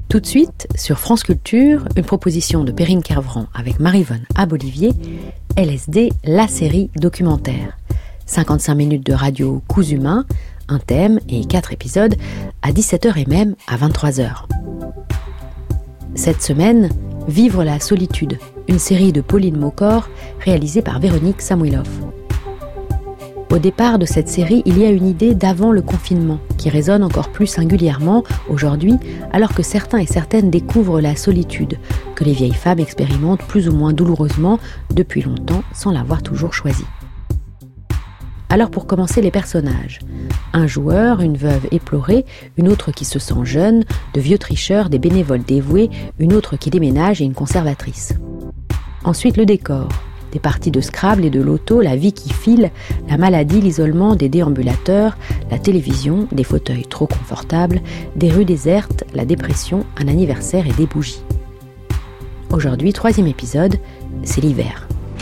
Tout de suite, sur France Culture, une proposition de Perrine Kervran avec Maryvonne Abolivier, LSD, la série documentaire. 55 minutes de radio coups humains, un thème et 4 épisodes, à 17h et même à 23h. Cette semaine, Vivre la solitude, une série de Pauline Maucor, réalisée par Véronique Samuilov. Au départ de cette série, il y a une idée d'avant le confinement, qui résonne encore plus singulièrement aujourd'hui, alors que certains et certaines découvrent la solitude, que les vieilles femmes expérimentent plus ou moins douloureusement depuis longtemps, sans l'avoir toujours choisie. Alors pour commencer, les personnages. Un joueur, une veuve éplorée, une autre qui se sent jeune, de vieux tricheurs, des bénévoles dévoués, une autre qui déménage et une conservatrice. Ensuite le décor. Des parties de Scrabble et de loto, la vie qui file, la maladie, l'isolement des déambulateurs, la télévision, des fauteuils trop confortables, des rues désertes, la dépression, un anniversaire et des bougies. Aujourd'hui, 3e épisode, c'est l'hiver.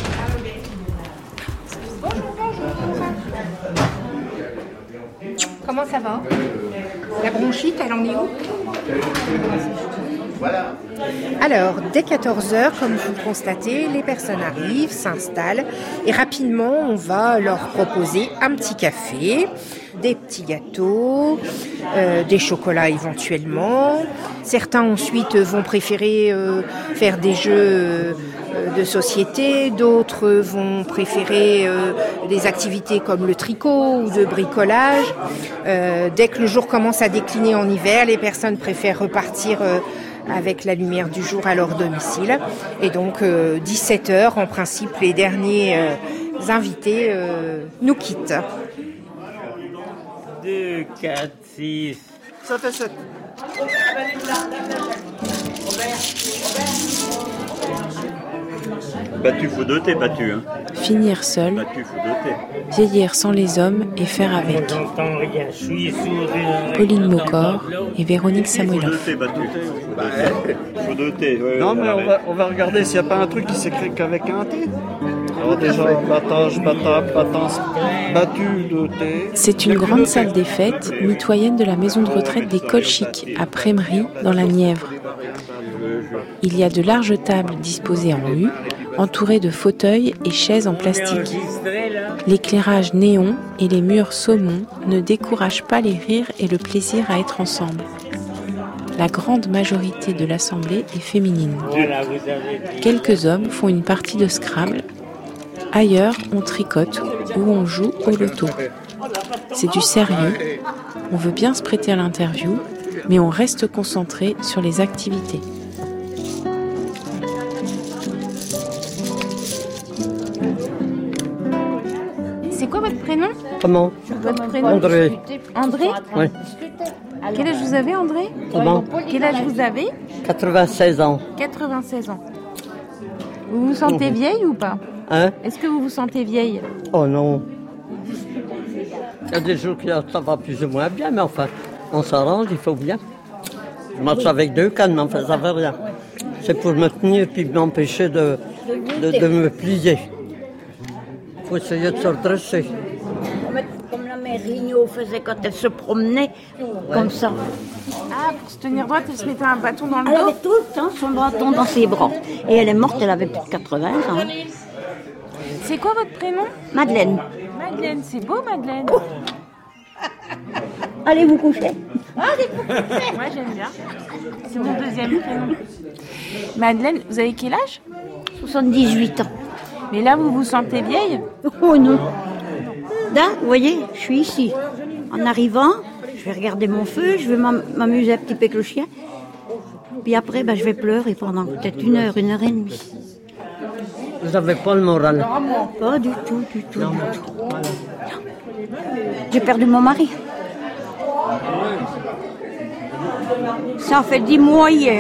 Comment ça va ? La bronchite, elle en est où ? Alors, dès 14h, comme vous le constatez, les personnes arrivent, s'installent et rapidement, on va leur proposer un petit café, des petits gâteaux, des chocolats éventuellement. Certains ensuite vont préférer faire des jeux de société, d'autres vont préférer des activités comme le tricot ou de bricolage. Dès que le jour commence à décliner en hiver, les personnes préfèrent repartir avec la lumière du jour à leur domicile. Et donc, 17h, en principe, les derniers invités nous quittent. 2, 4, 6. Ça fait 7. Battu, faut doter, battu. Hein. Finir seul, Battu, faut doter. vieillir sans les hommes et faire avec. Pauline Maucor et Véronique Faut Samuilov. doter, battu. Faut doter. Ouais, Non, mais on va regarder s'il n'y a pas un truc qui s'écrit qu'avec un T. Alors déjà, battage, batable, batance, battu, doté. C'est une grande salle des fêtes, mitoyenne de la maison de retraite des Colchiques, à Prémery, dans la Nièvre. Il y a de larges tables disposées en U, entourées de fauteuils et chaises en plastique. L'éclairage néon et les murs saumon ne découragent pas les rires et le plaisir à être ensemble. La grande majorité de l'assemblée est féminine. Quelques hommes font une partie de Scrabble. Ailleurs, on tricote ou on joue au loto. C'est du sérieux. On veut bien se prêter à l'interview, mais on reste concentré sur les activités. C'est quoi votre prénom ? Comment ? Votre prénom ? André. André ? Oui. Quel âge vous avez, André ? Comment ? Quel âge vous avez ? 96 ans. 96 ans. Vous vous sentez vieille ou pas ? Hein ? Est-ce que vous vous sentez vieille ? Oh non. Il y a des jours que ça va plus ou moins bien, mais enfin, on s'arrange, il faut bien. Je marche avec 2 cannes, mais enfin, ça ne fait rien. C'est pour me tenir puis m'empêcher de me plier. Il faut essayer de se redresser. Comme la mère Rignot faisait quand elle se promenait, comme ça. Ah, pour se tenir droite, elle se mettait un bâton dans le Elle dos. avait tout le temps son bâton dans ses bras. Et elle est morte, elle avait plus de 80 ans. C'est quoi votre prénom ? Madeleine, Madeleine, c'est beau Madeleine. allez vous coucher. Moi j'aime bien. C'est mon 2e prénom. Madeleine, vous avez quel âge ? 78 ans. Mais là vous vous sentez vieille ? Oh non. Là, vous voyez, je suis ici. En arrivant, je vais regarder mon feu, je vais m'amuser un petit peu avec le chien. Puis après, je vais pleurer pendant peut-être 1 heure, 1 heure et demie. Vous n'avez pas le moral. Pas du tout, du tout. J'ai perdu mon mari. Ça fait 10 mois hier.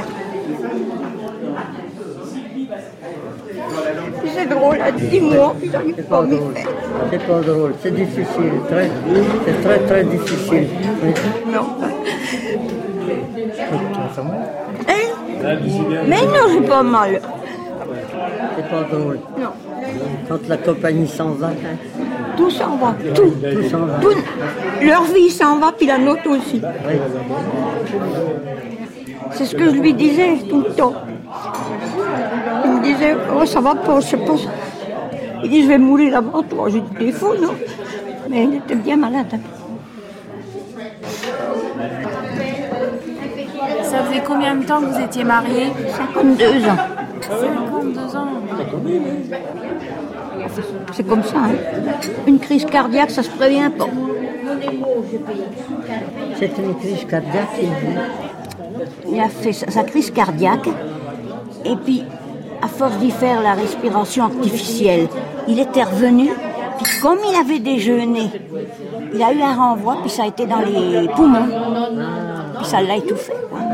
C'est drôle, à 10 mois, j'arrive C'est pas à pas m'y drôle. faire. C'est pas drôle. C'est difficile. C'est très, très difficile. Oui. Non. Hein? Mais non, j'ai pas mal. C'est pas drôle. Non. Quand la compagnie s'en va. Tout s'en va, tout. Tout s'en va. Tout. Leur vie s'en va, puis la nôtre aussi. Oui. C'est ce que je lui disais tout le temps. Il me disait, oh ça va pas, je sais pas. Il dit, je vais mourir avant toi. J'ai dit, t'es fou, non? Mais il était bien malade. Ça faisait combien de temps que vous étiez mariés? 52 ans. 52 ans. C'est comme ça, hein. Une crise cardiaque, ça se prévient pas. C'est une crise cardiaque. Il a fait sa crise cardiaque, et puis, à force d'y faire la respiration artificielle, il était revenu, puis comme il avait déjeuné, il a eu un renvoi, puis ça a été dans les poumons, puis ça l'a étouffé.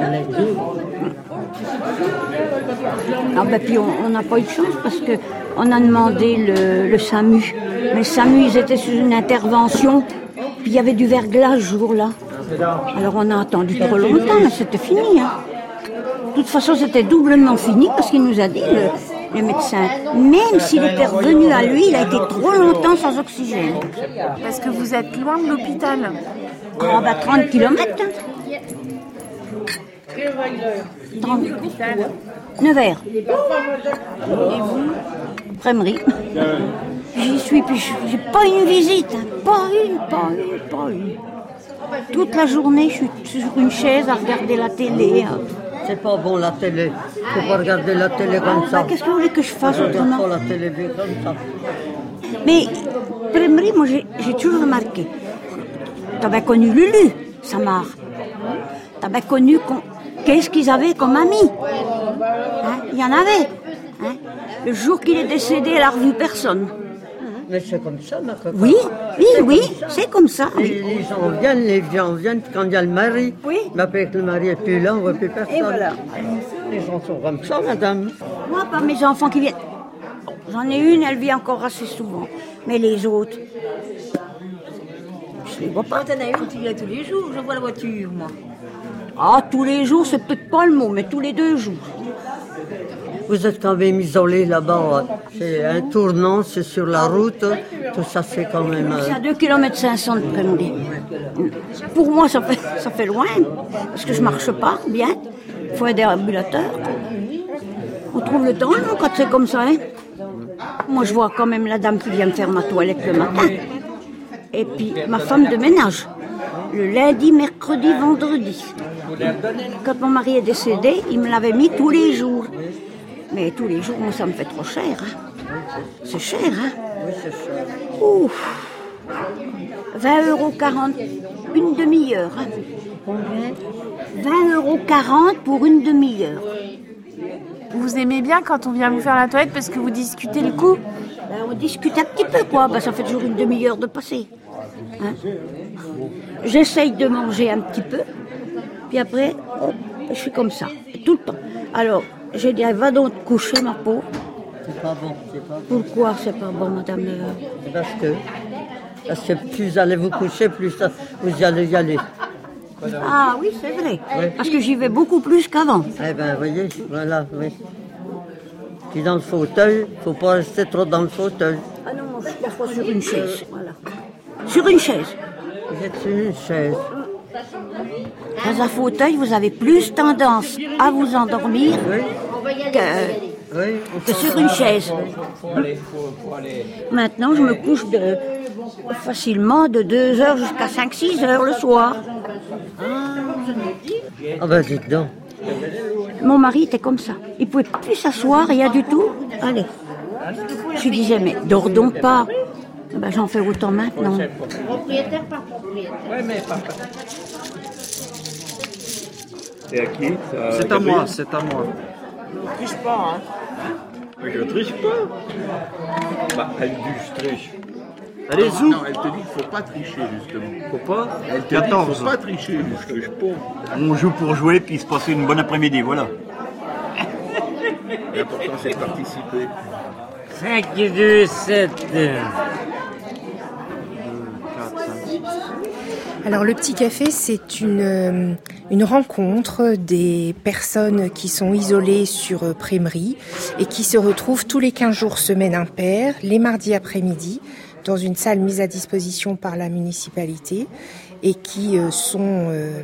Ah ben, puis on n'a pas eu de chance, parce qu'on a demandé le SAMU, mais le SAMU, ils étaient sur une intervention, puis il y avait du verglas ce jour-là. Alors on a attendu trop longtemps, mais c'était fini. Hein. De toute façon, c'était doublement fini parce qu'il nous a dit, le médecin, même s'il était revenu à lui, il a été trop longtemps sans oxygène. Parce que vous êtes loin de l'hôpital. Ah bah 30 km. 30 Nevers. Et vous? Praimerie. J'y suis, puis j'ai pas une visite. Hein. Pas une. Toute la journée, je suis sur une chaise à regarder la télé. C'est pas bon la télé. Faut pas regarder la télé comme ça. Qu'est-ce que vous voulez que je fasse autrement? Pas la télévision comme ça. Mais, Praimerie, moi j'ai toujours remarqué. T'avais connu Lulu, Samar. T'avais connu qu'est-ce qu'ils avaient comme amis. Hein? Il y en avait. Hein? Le jour qu'il est décédé, elle a revu personne. Mais c'est comme ça, ma copine. Oui, c'est comme ça. Les gens viennent quand il y a le mari. Oui. Mais après que le mari n'est plus là, on ne voit plus personne. Et voilà. Les gens sont comme ça, madame. Moi, pas mes enfants qui viennent. J'en ai une, elle vient encore assez souvent. Mais les autres, je les vois pas. T'en as une, tu viens tous les jours, je vois la voiture, moi. Ah, tous les jours, c'est peut-être pas le mot, mais tous les 2 jours. Vous êtes quand même isolé là-bas. C'est un tournant, c'est sur la route. Tout ça, c'est quand même... C'est à 2,5 km de Praimerie. Pour moi, ça fait loin, parce que je marche pas bien. Il faut un déambulateur. On trouve le temps, non, quand c'est comme ça, hein. Moi, je vois quand même la dame qui vient me faire ma toilette le matin. Et puis, ma femme de ménage. Le lundi, mercredi, vendredi. Quand mon mari est décédé, il me l'avait mis tous les jours. Mais tous les jours, moi, ça me fait trop cher. Hein. C'est cher, hein? Oui, c'est cher. Ouf. 20,40 €, une demi-heure. Hein. Combien? 20,40 € pour une demi-heure. Vous aimez bien quand on vient vous faire la toilette parce que vous discutez le coup? Ben, on discute un petit peu, quoi. Ben, ça fait toujours une demi-heure de passer. Hein. J'essaye de manger un petit peu. Puis après, hop, je suis comme ça. Tout le temps. Alors, je dirais, va donc te coucher, ma peau. C'est pas bon, c'est pas bon. Pourquoi c'est pas bon, madame? Parce que plus vous allez vous coucher, plus vous allez y aller. Ah oui, c'est vrai. Oui. Parce que j'y vais beaucoup plus qu'avant. Eh bien, voyez, voilà, oui. Puis dans le fauteuil, il ne faut pas rester trop dans le fauteuil. Ah non, moi, je suis parfois sur une chaise. Voilà. Sur une chaise. Vous êtes sur une chaise. Dans un fauteuil, vous avez plus tendance à vous endormir que sur une chaise. Maintenant, je me couche facilement de 2 heures jusqu'à 5-6 heures le soir. Ah ben, dites donc. Mon mari était comme ça. Il ne pouvait plus s'asseoir, rien du tout. Allez. Je lui disais, mais dors donc pas. Ben, j'en fais autant maintenant. Propriétaire par propriétaire. C'est à qui ça, C'est à moi, c'est à moi. Triche pas, hein. Mais je triche pas. Bah, elle dit je triche. Allez, zou. Non, elle te dit qu'il ne faut pas tricher, justement. Faut pas. Elle te dit qu'il 14. ne faut pas tricher, je triche pas. On joue pour jouer puis se passer une bonne après-midi, voilà. L'important, c'est de participer. 5, 2, 7. Alors le petit café, c'est une rencontre des personnes qui sont isolées sur Praimerie et qui se retrouvent tous les 15 jours semaine impaire, les mardis après-midi, dans une salle mise à disposition par la municipalité et qui sont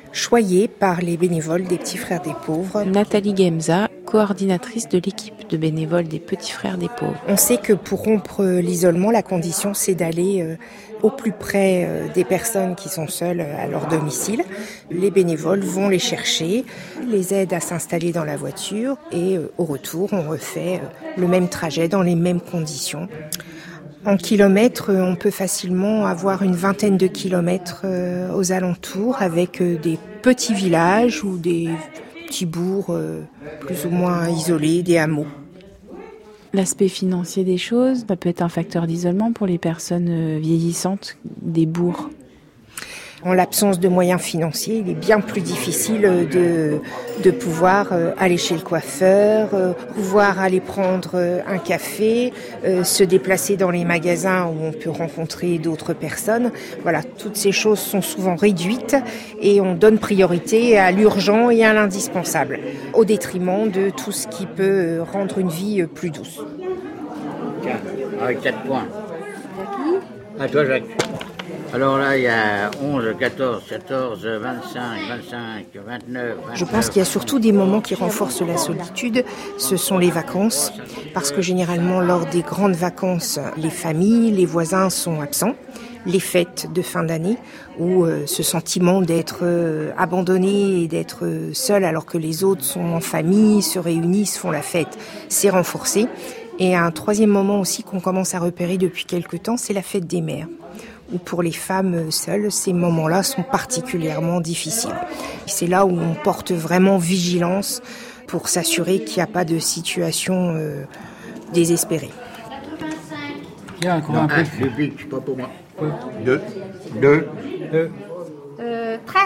choyés par les bénévoles des Petits Frères des Pauvres. Nathalie Gemza, coordinatrice de l'équipe de bénévoles des Petits Frères des Pauvres. On sait que pour rompre l'isolement, la condition c'est d'aller au plus près des personnes qui sont seules à leur domicile. Les bénévoles vont les chercher, les aident à s'installer dans la voiture et au retour, on refait le même trajet dans les mêmes conditions. En kilomètres, on peut facilement avoir une vingtaine de kilomètres aux alentours avec des petits villages ou des petits bourgs plus ou moins isolés, des hameaux. L'aspect financier des choses, ça peut être un facteur d'isolement pour les personnes vieillissantes des bourgs. En l'absence de moyens financiers, il est bien plus difficile de pouvoir aller chez le coiffeur, pouvoir aller prendre un café, se déplacer dans les magasins où on peut rencontrer d'autres personnes. Voilà, toutes ces choses sont souvent réduites et on donne priorité à l'urgent et à l'indispensable, au détriment de tout ce qui peut rendre une vie plus douce. Tiens, avec 4 points. À toi, Jacques. Alors là, il y a 11, 14, 14, 25, 25, 29... Je pense qu'il y a surtout des moments qui renforcent la solitude. Ce sont les vacances, parce que généralement, lors des grandes vacances, les familles, les voisins sont absents. Les fêtes de fin d'année, où ce sentiment d'être abandonné et d'être seul alors que les autres sont en famille, se réunissent, font la fête, c'est renforcé. Et un troisième moment aussi qu'on commence à repérer depuis quelque temps, c'est la fête des mères, où pour les femmes seules, ces moments-là sont particulièrement difficiles. Et c'est là où on porte vraiment vigilance pour s'assurer qu'il n'y a pas de situation désespérée. Tiens, encore un peu. Je pique, pas pour moi. 2. 13.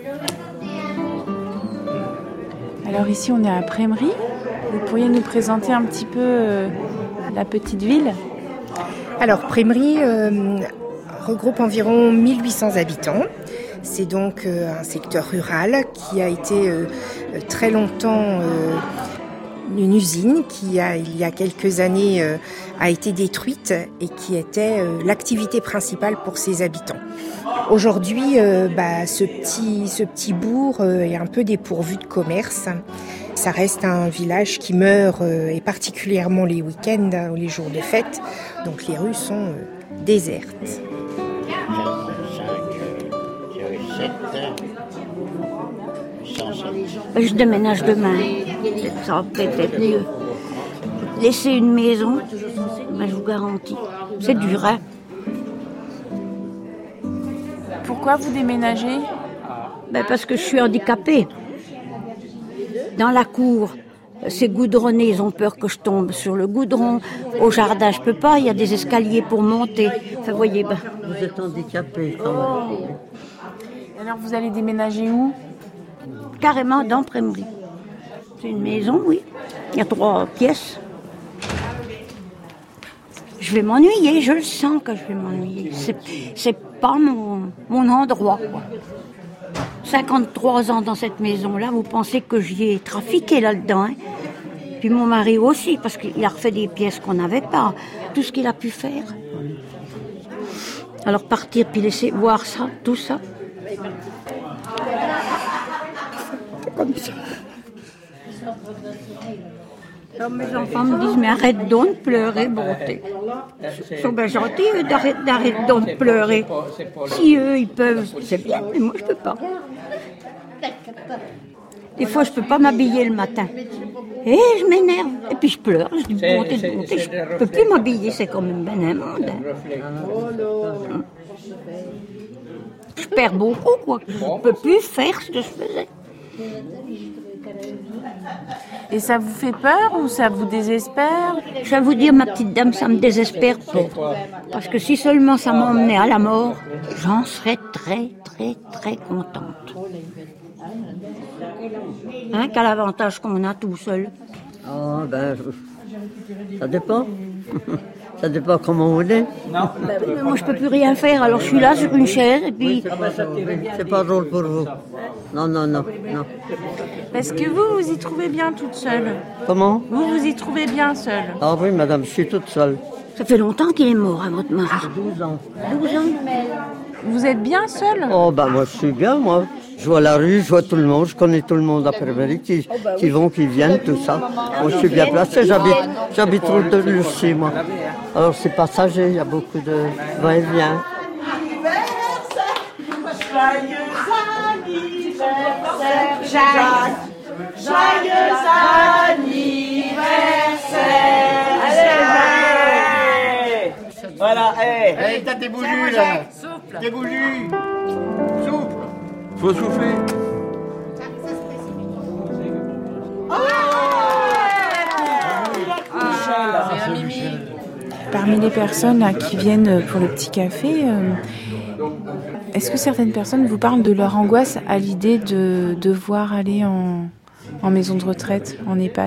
Alors ici, on est à Prémery. Vous pourriez nous présenter un petit peu la petite ville ? Alors, Prémery regroupe environ 1800 habitants. C'est donc un secteur rural qui a été très longtemps une usine qui, il y a quelques années, a été détruite et qui était l'activité principale pour ses habitants. Aujourd'hui, ce petit bourg est un peu dépourvu de commerce. Ça reste un village qui meurt, et particulièrement les week-ends ou les jours de fête. Donc les rues sont désertes. 7, Je déménage demain. Ça va peut-être être mieux. Laisser une maison, je vous garantis, c'est dur, hein. Pourquoi vous déménagez ? Parce que je suis handicapée. Dans la cour, c'est goudronné, ils ont peur que je tombe sur le goudron. Au jardin, je peux pas, il y a des escaliers pour monter. Enfin, vous voyez, Vous êtes handicapée quand même. Alors vous allez déménager où ? Carrément dans Prémery. C'est une maison, oui. Il y a 3 pièces. Je vais m'ennuyer, je le sens que je vais m'ennuyer. C'est pas mon endroit, quoi. 53 ans dans cette maison-là, vous pensez que j'y ai trafiqué là-dedans, hein? Puis mon mari aussi, parce qu'il a refait des pièces qu'on n'avait pas. Tout ce qu'il a pu faire. Alors partir puis laisser voir ça, tout ça. Comme ça. Alors mes enfants me disent, mais arrête donc de pleurer, Bonté. Ils sont bien gentils, eux, d'arrêter donc de pleurer. Si eux, ils peuvent, c'est bien, mais moi, je peux pas. Des fois, je peux pas m'habiller le matin. Et je m'énerve. Et puis, je pleure. Je dis, Bonté, je peux plus m'habiller, c'est quand même bien un monde. Hein. Je perds beaucoup, quoi. Je peux plus faire ce que je faisais. Et ça vous fait peur ou ça vous désespère ? Je vais vous dire, ma petite dame, ça me désespère pas. Parce que si seulement ça m'emmenait à la mort, j'en serais très, très, très contente. Hein, quel avantage qu'on a tout seul. Ça dépend. Ça dépend comment on est. Mais moi, je peux plus rien faire, alors je suis là sur une chaise et puis... C'est pas drôle pour vous. Non. Est-ce que vous y trouvez bien toute seule ? Comment ? Vous y trouvez bien seule ? Ah oui, madame, je suis toute seule. Ça fait longtemps qu'il est mort, hein, votre mari. 12 ans. 12 ans. Vous êtes bien seule ? Oh, moi, je suis bien, moi. Je vois la rue, je vois tout le monde, je connais tout le monde à Prémery qui vont, qui viennent, tout ça. Moi, je suis bien placé, j'habite route de Lurcy, moi. Alors c'est passager, il y a beaucoup de va-et-vient. Joyeux anniversaire, Jacques. Joyeux anniversaire, Jacques. Voilà, Allez, t'as tes bougies là. Tes bougies. Souffle. Faut souffler. Parmi les personnes là, qui viennent pour le petit café, est-ce que certaines personnes vous parlent de leur angoisse à l'idée de devoir aller en maison de retraite, en EHPAD ?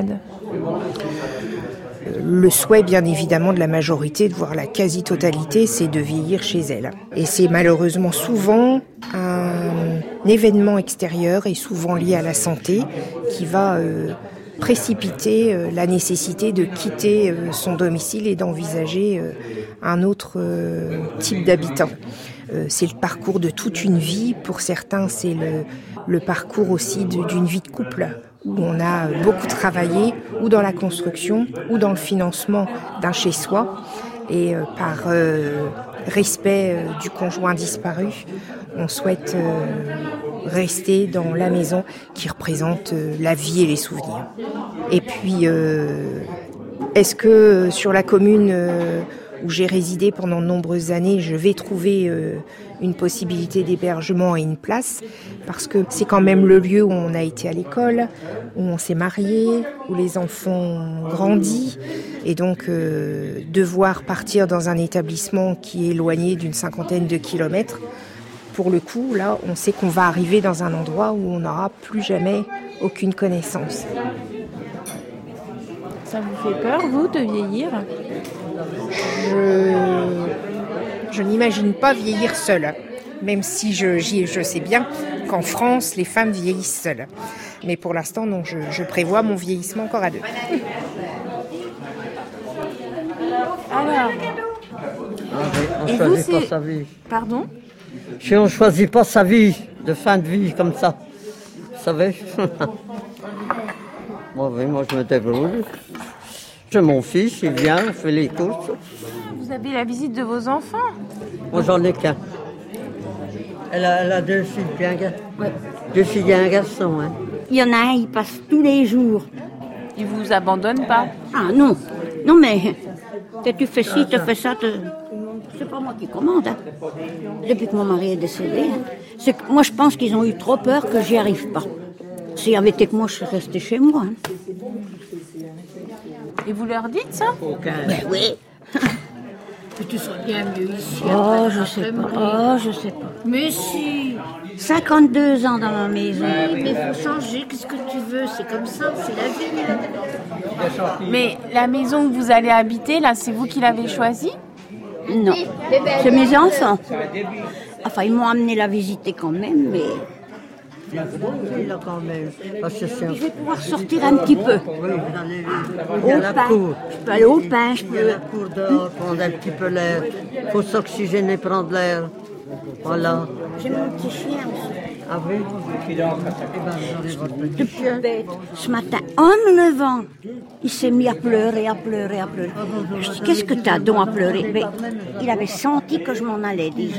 Le souhait, bien évidemment, de la majorité, de voir la quasi-totalité, c'est de vieillir chez elle. Et c'est malheureusement souvent un événement extérieur et souvent lié à la santé qui va précipiter la nécessité de quitter son domicile et d'envisager un autre type d'habitant. C'est le parcours de toute une vie. Pour certains, c'est le parcours aussi d'une vie de couple, où on a beaucoup travaillé, ou dans la construction, ou dans le financement d'un chez-soi. Et par respect du conjoint disparu, on souhaite rester dans la maison qui représente la vie et les souvenirs. Et puis, est-ce que sur la commune où j'ai résidé pendant de nombreuses années, je vais trouver une possibilité d'hébergement et une place, parce que c'est quand même le lieu où on a été à l'école, où on s'est marié, où les enfants ont grandi, et donc devoir partir dans un établissement qui est éloigné d'une 50aine de kilomètres, pour le coup, là, on sait qu'on va arriver dans un endroit où on n'aura plus jamais aucune connaissance. Ça vous fait peur, vous, de vieillir ? Je n'imagine pas vieillir seule, même si je sais bien qu'en France, les femmes vieillissent seules. Mais pour l'instant, non, je prévois mon vieillissement encore à deux. Alors, On ne choisit pas sa vie. Pardon ? On ne choisit pas sa vie, de fin de vie, comme ça. Vous savez. Bon, oui, moi, je me débrouille. J'ai mon fils, il vient, on fait les courses. Vous avez la visite de vos enfants ? Moi, j'en ai qu'un. Elle a deux filles, puis un garçon. Ouais. Deux filles et un garçon. Hein. Il y en a un, il passe tous les jours. Il vous abandonne pas ? Ah non, non mais tu fais ci, tu fais ça, c'est pas moi qui commande. Hein. Depuis que mon mari est décédé, hein. C'est que moi je pense qu'ils ont eu trop peur que j'y arrive pas. S'il y avait été que moi, je serais restée chez moi. Hein. Et vous leur dites ça ? Ben oui. Que tu serais bien mieux ici. Oh, je sais pas. Mais si. 52 ans dans ma maison. Oui, mais il faut changer. Qu'est-ce que tu veux ? C'est comme ça, c'est la vie. Mais la maison où vous allez habiter, là, c'est vous qui l'avez choisie ? Non, c'est mes enfants. Enfin, ils m'ont amené la visiter quand même, mais... Là, quand même. Parce que je vais pouvoir sortir un petit peu. Il y a la cour. Je peux aller au pain, je peux... Il y a la cour dehors, prendre un petit peu l'air. Il faut s'oxygéner, prendre l'air. Voilà. J'ai mon petit chien aussi. Ah oui. Ce matin, en me levant, il s'est mis à pleurer. Je dis, qu'est-ce que t'as donc à pleurer ? Mais il avait senti que je m'en allais déjà.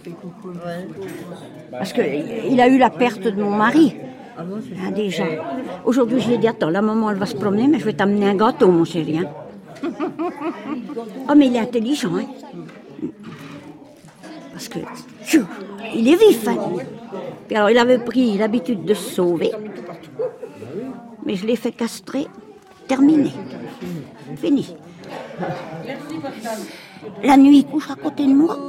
Parce qu'il a eu la perte de mon mari. Hein, déjà. Aujourd'hui, je lui ai dit, attends, la maman, elle va se promener, mais je vais t'amener un gâteau, mon chéri. Hein. Oh, mais il est intelligent. Hein. Parce que, il est vif. Hein. Puis alors, il avait pris l'habitude de se sauver. Mais je l'ai fait castrer. Terminé. Fini. La nuit, il couche à côté de moi.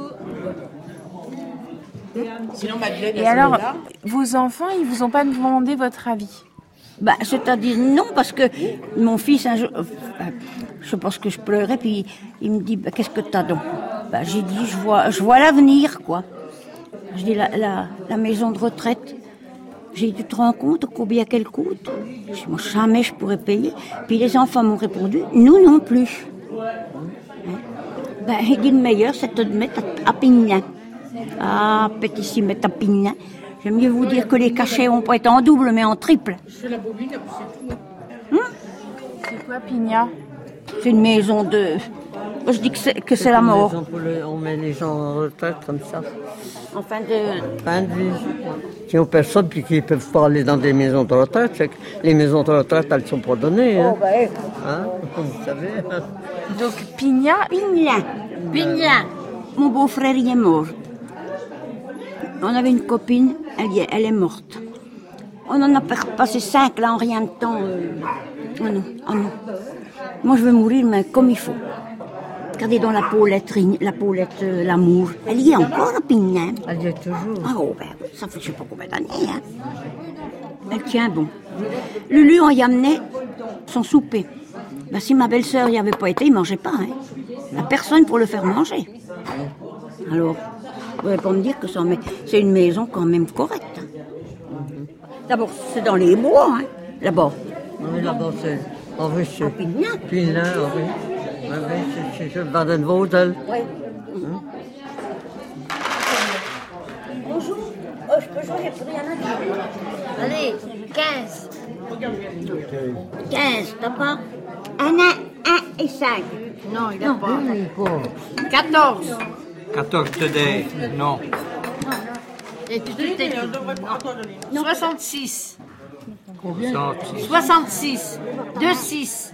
Et alors, vos enfants, ils vous ont pas demandé votre avis ? Bah, c'est-à-dire non, parce que mon fils, un jour, je pense que je pleurais, puis il me dit, bah, qu'est-ce que t'as donc ? Bah, j'ai dit, je vois l'avenir, quoi. Je dis, la maison de retraite, j'ai dit, tu te rends compte combien qu'elle coûte ? Je dis, moi, jamais je pourrais payer. Puis les enfants m'ont répondu, nous non plus. Hein? Ben, il dit, le meilleur, c'est de te mettre à Pignan. Ah, petit, si mettre à Pignan. J'aime mieux vous dire que les cachets vont pas être en double, mais en triple. C'est la bobine, c'est tout. C'est quoi, Pigna? C'est une maison de... Je dis que c'est la mort. On met les gens en retraite comme ça. En fin de vie. Qui ont personne puis qui ne peuvent pas aller dans des maisons de retraite. C'est que les maisons de retraite, elles ne sont pas données. Hein. Vous savez. Donc Pigna. Mon beau-frère y est mort. On avait une copine, elle est morte. On en a passé 5 là en rien de temps. Oh non. Moi je veux mourir, mais comme il faut. Regardez dans la Paulette, l'amour. Elle y est encore, la Pigna. Elle y est toujours. Ça fait je sais pas combien d'années. Hein. Elle tient bon. Lulu, on y amenait son souper. Si ma belle-sœur n'y avait pas été, il ne mangeait pas. Hein. Il n'y a personne pour le faire manger. Alors, vous ne pouvez pas me dire que ça, mais c'est une maison quand même correcte. Hein. D'abord, c'est dans les bois, hein, là-bas. Oui, là-bas, c'est en Russie. Pigna, oui. C'est Baden-Württemberg. Oui. Bonjour. Je peux jouer, j'ai plus rien à dire. Allez, 15. 15, t'as pas 1 et 5. Non, il n'a pas. 14. 14 today, non. Et tu t'es dit. 66. Combien? 66. 2-6.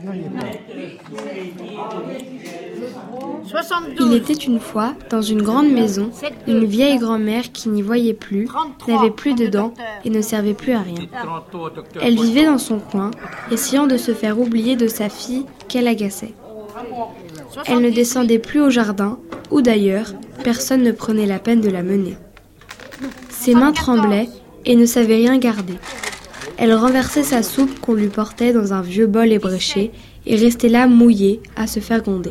72. Il était une fois, dans une grande maison, une vieille grand-mère qui n'y voyait plus, n'avait plus de dents et ne servait plus à rien. Elle vivait dans son coin, essayant de se faire oublier de sa fille qu'elle agaçait. Elle ne descendait plus au jardin, ou d'ailleurs, personne ne prenait la peine de la mener. Ses mains tremblaient et ne savait rien garder. Elle renversait sa soupe qu'on lui portait dans un vieux bol ébréché et restait là mouillée à se faire gronder.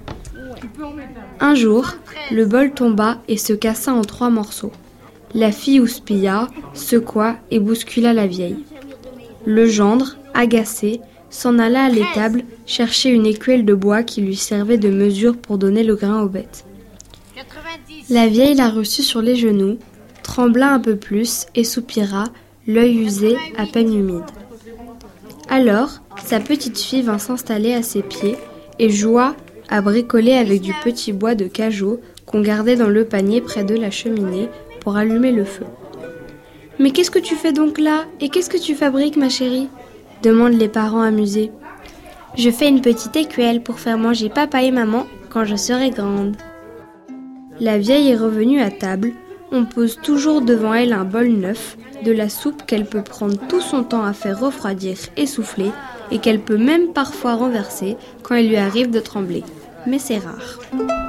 Un jour, le bol tomba et se cassa en 3 morceaux. La fille houspilla, secoua et bouscula la vieille. Le gendre, agacé, s'en alla à l'étable chercher une écuelle de bois qui lui servait de mesure pour donner le grain aux bêtes. La vieille la reçut sur les genoux, trembla un peu plus et soupira, l'œil usé, à peine humide. Alors, sa petite fille vint s'installer à ses pieds et joua à bricoler avec du petit bois de cajot qu'on gardait dans le panier près de la cheminée pour allumer le feu. « Mais qu'est-ce que tu fais donc là? Et qu'est-ce que tu fabriques, ma chérie ?» demandent les parents amusés. « Je fais une petite écuelle pour faire manger papa et maman quand je serai grande. » La vieille est revenue à table. On pose toujours devant elle un bol neuf, de la soupe qu'elle peut prendre tout son temps à faire refroidir et souffler, et qu'elle peut même parfois renverser quand il lui arrive de trembler. Mais c'est rare.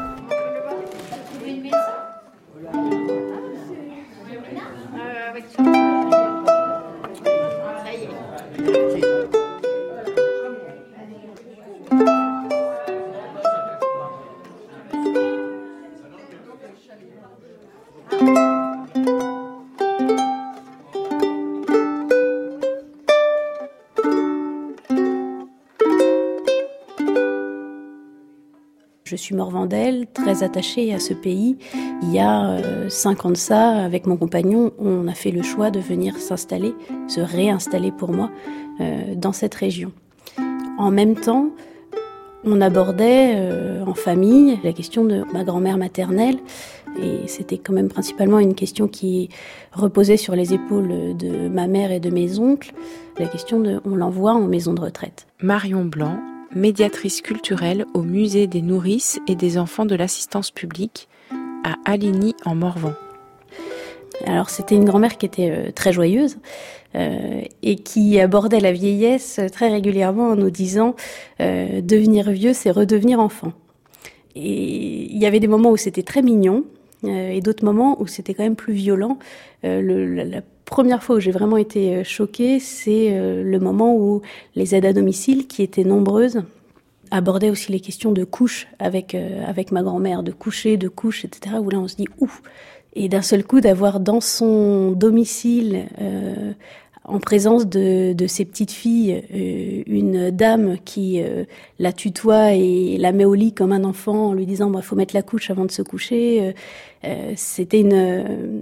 Je suis morvandelle, très attachée à ce pays. Il y a 5 ans de ça, avec mon compagnon, on a fait le choix de venir s'installer, se réinstaller pour moi, dans cette région. En même temps, on abordait en famille la question de ma grand-mère maternelle, et c'était quand même principalement une question qui reposait sur les épaules de ma mère et de mes oncles, la question de on l'envoie en maison de retraite. Marion Blanc, médiatrice culturelle au musée des nourrices et des enfants de l'assistance publique à Aligny en Morvan. Alors c'était une grand-mère qui était très joyeuse et qui abordait la vieillesse très régulièrement en nous disant devenir vieux, c'est redevenir enfant. Et il y avait des moments où c'était très mignon et d'autres moments où c'était quand même plus violent. La première fois où j'ai vraiment été choquée, c'est le moment où les aides à domicile, qui étaient nombreuses, abordaient aussi les questions de couches avec ma grand-mère, de coucher, de couches, etc. Où là on se dit ouf. Et d'un seul coup d'avoir dans son domicile, en présence de ses petites filles, une dame qui la tutoie et la met au lit comme un enfant en lui disant faut mettre la couche avant de se coucher. C'était